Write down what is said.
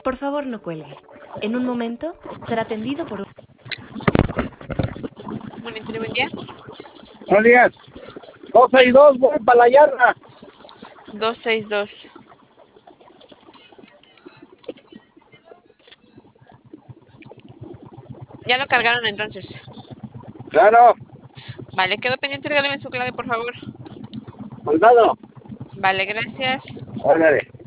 Por favor, no cuelgue. En un momento será atendido por un... Monitor, buen día. Buenos días. 262, voy para la yarda. 262. Ya lo cargaron entonces. Claro, Vale, quedo pendiente, regáleme su clave, por favor. soldado. Vale, gracias. Órale.